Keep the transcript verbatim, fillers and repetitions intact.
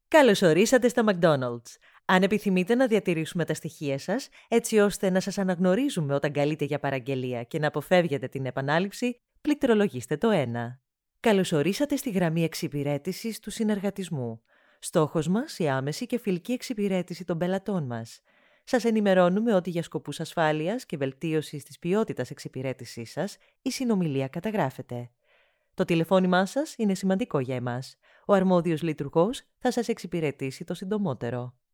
Καλώς ορίσατε στα McDonald's. Αν επιθυμείτε να διατηρήσουμε τα στοιχεία σας, έτσι ώστε να σας αναγνωρίζουμε όταν καλείτε για παραγγελία και να αποφεύγετε την επανάληψη, πληκτρολογήστε το ένα. Καλώς ορίσατε στη γραμμή εξυπηρέτησης του συνεργατισμού. Στόχος μας η άμεση και φιλική εξυπηρέτηση των πελατών μας. Σας ενημερώνουμε ότι για σκοπούς ασφάλειας και βελτίωσης της ποιότητας εξυπηρέτησής σας, η συνομιλία καταγράφεται. Το τηλεφώνημά σας είναι σημαντικό για εμάς. Ο αρμόδιος λειτουργός θα σας εξυπηρετήσει το συντομότερο.